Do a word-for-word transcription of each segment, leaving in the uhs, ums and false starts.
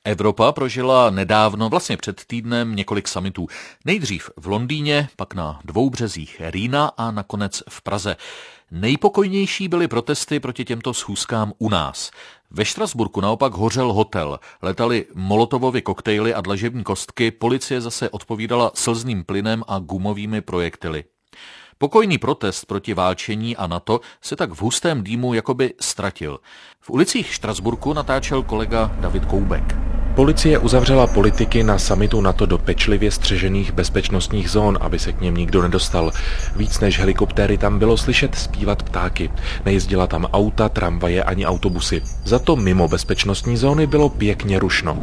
Evropa prožila nedávno, vlastně před týdnem, několik summitů. Nejdřív v Londýně, pak na dvou březích Rýna a nakonec v Praze. Nejpokojnější byly protesty proti těmto schůzkám u nás. Ve Štrasburku naopak hořel hotel, letaly molotovovy koktejly a dlažební kostky, policie zase odpovídala slzným plynem a gumovými projektily. Pokojný protest proti válčení a NATO se tak v hustém dýmu jakoby ztratil. V ulicích Štrasburku natáčel kolega David Koubek. Policie uzavřela politiky na summitu NATO do pečlivě střežených bezpečnostních zón, aby se k něm nikdo nedostal. Víc než helikoptéry tam bylo slyšet zpívat ptáky. Nejezdila tam auta, tramvaje ani autobusy. Za to mimo bezpečnostní zóny bylo pěkně rušno.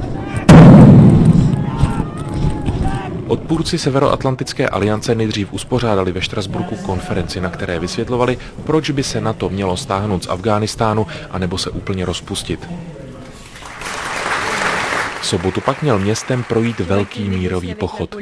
Odpůrci Severoatlantické aliance nejdřív uspořádali ve Štrasburku konferenci, na které vysvětlovali, proč by se NATO mělo stáhnout z Afghánistánu anebo se úplně rozpustit. V sobotu pak měl městem projít velký mírový pochod.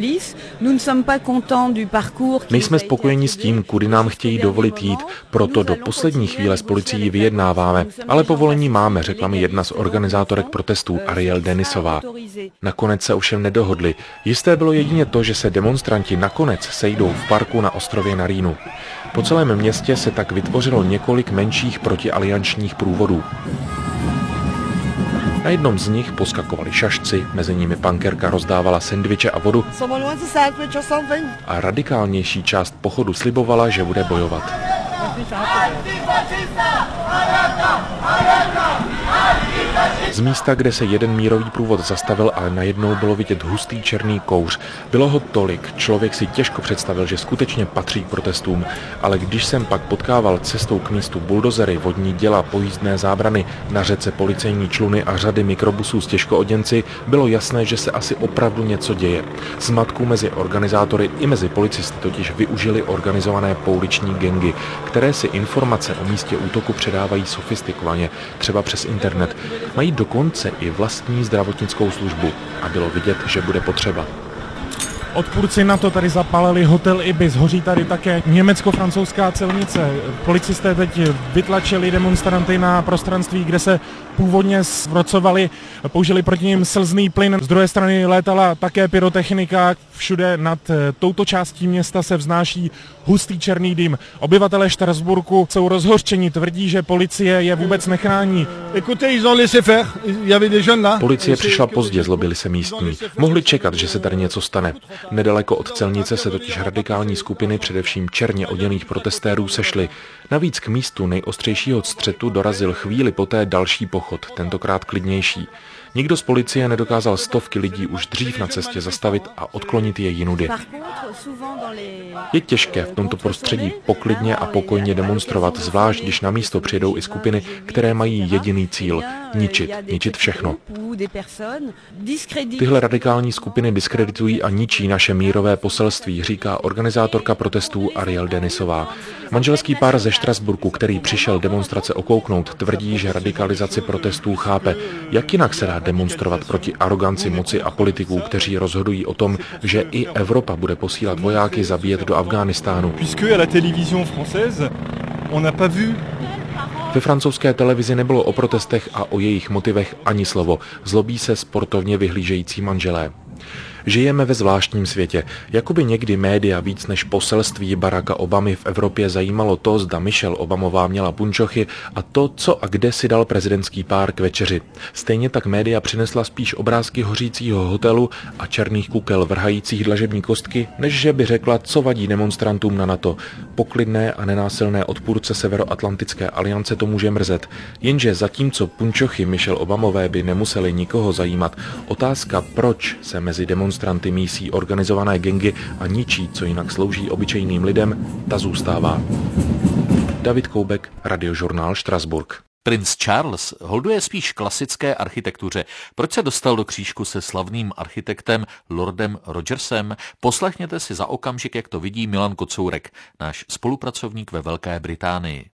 Nejsme spokojeni s tím, kudy nám chtějí dovolit jít, proto do poslední chvíle s policií vyjednáváme. Ale povolení máme, řekla mi jedna z organizátorek protestů, Ariel Denisová. Nakonec se ovšem nedohodli. Jisté bylo jedině to, že se demonstranti nakonec sejdou v parku na ostrově na Rýnu. Po celém městě se tak vytvořilo několik menších protialiančních průvodů. Na jednom z nich poskakovali šašci, mezi nimi pankerka rozdávala sendviče a vodu a radikálnější část pochodu slibovala, že bude bojovat. Z místa, kde se jeden mírový průvod zastavil, ale najednou bylo vidět hustý černý kouř. Bylo ho tolik, člověk si těžko představil, že skutečně patří k protestům, ale když jsem pak potkával cestou k místu buldozery, vodní děla, pojízdné zábrany, na řece policejní čluny a řady mikrobusů s těžkooděnci, bylo jasné, že se asi opravdu něco děje. Zmatku mezi organizátory i mezi policisty totiž využili organizované pouliční gangy, které si informace o místě útoku předávají sofistikovaně, třeba přes internet. Mají dokonce i vlastní zdravotnickou službu a bylo vidět, že bude potřeba. Odpůrci NATO tady zapálili hotel Ibis, hoří tady také německo-francouzská celnice. Policisté teď vytlačili demonstranty na prostranství, kde se původně zvracovali, použili proti nim slzný plyn. Z druhé strany létala také pyrotechnika. Všude nad touto částí města se vznáší hustý černý dým. Obyvatelé Štrasburku jsou rozhořčení, tvrdí, že policie je vůbec nechrání. Policie přišla pozdě, zlobili se místní. Mohli čekat, že se tady něco stane. Nedaleko od celnice se totiž radikální skupiny, především černě oděných protestérů, sešly. Navíc k místu nejostřejšího střetu dorazil chvíli poté další pochod, tentokrát klidnější. Nikdo z policie nedokázal stovky lidí už dřív na cestě zastavit a odklonit je jinudy. Je těžké v tomto prostředí poklidně a pokojně demonstrovat, zvlášť když na místo přijedou i skupiny, které mají jediný cíl – ničit, ničit všechno. Tyhle radikální skupiny diskreditují a ničí naše mírové poselství, říká organizátorka protestů Ariel Denisová. Manželský pár ze Štrasburku, který přišel demonstrace okouknout, tvrdí, že radikalizaci protestů chápe. Jak jinak se dá demonstrovat proti aroganci moci a politiků, kteří rozhodují o tom, že i Evropa bude posílat vojáky zabíjet do Afghánistánu. Ve francouzské televizi nebylo o protestech a o jejich motivech ani slovo. Zlobí se sportovně vyhlížející manželé. Žijeme ve zvláštním světě. Jakoby někdy média víc než poselství Baracka Obamy v Evropě zajímalo to, zda Michelle Obamová měla punčochy a to, co a kde si dal prezidentský pár k večeři. Stejně tak média přinesla spíš obrázky hořícího hotelu a černých kukel vrhajících dlažební kostky, než že by řekla, co vadí demonstrantům na NATO. Poklidné a nenásilné odpůrce Severoatlantické aliance to může mrzet. Jenže zatímco punčochy Michelle Obamové by nemuseli nikoho zajímat, otázka, proč se mezi demonstranty demonstranty mísí organizované gangy a ničí, co jinak slouží obyčejným lidem, ta zůstává. David Koubek, Radiožurnál Štrasburk. Princ Charles holduje spíš klasické architektuře. Proč se dostal do křížku se slavným architektem Lordem Rogersem? Poslechněte si za okamžik, jak to vidí Milan Kocourek, náš spolupracovník ve Velké Británii.